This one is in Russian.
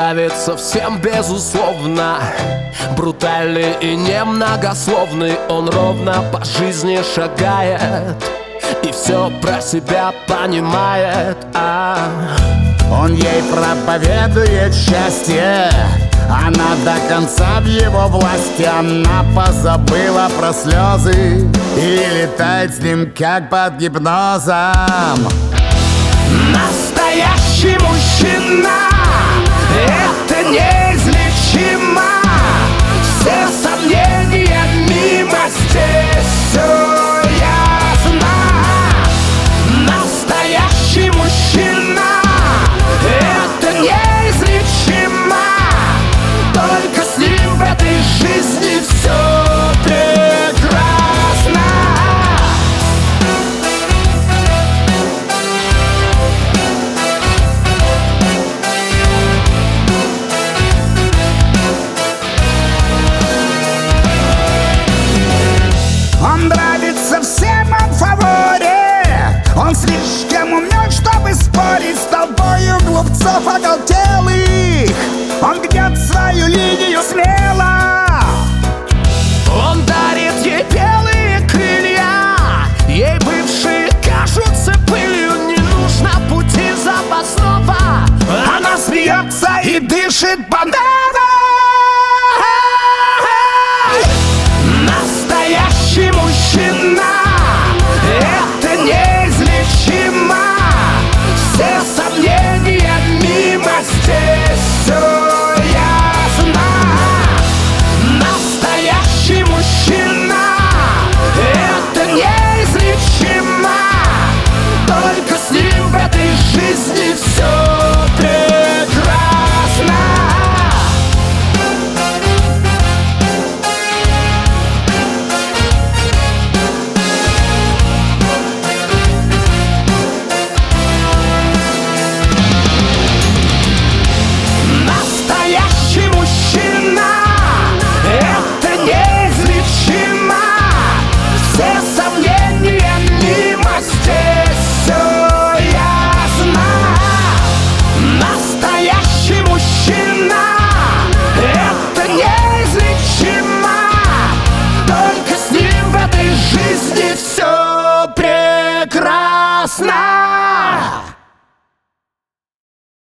нравится всем безусловно. Брутальный и немногословный, он ровно по жизни шагает и все про себя понимает. Он ей проповедует счастье, она до конца в его власти. Она позабыла про слезы и летает с ним как под гипнозом. Настоящий мужчина — это неизлечимо. Все сомнения мимо, здесь все ясно. Настоящий мужчина — это неизлечимо. Только с ним в этой жизни все прекрасно. Он нравится всем, он в фаворе. Он слишком умен, чтобы спорить с толпою глупцов оголтелых. Он гнет свою линию смело. Он дарит ей белые крылья, ей бывшие кажутся пылью. Не нужно пути запасного. Она смеется и дышит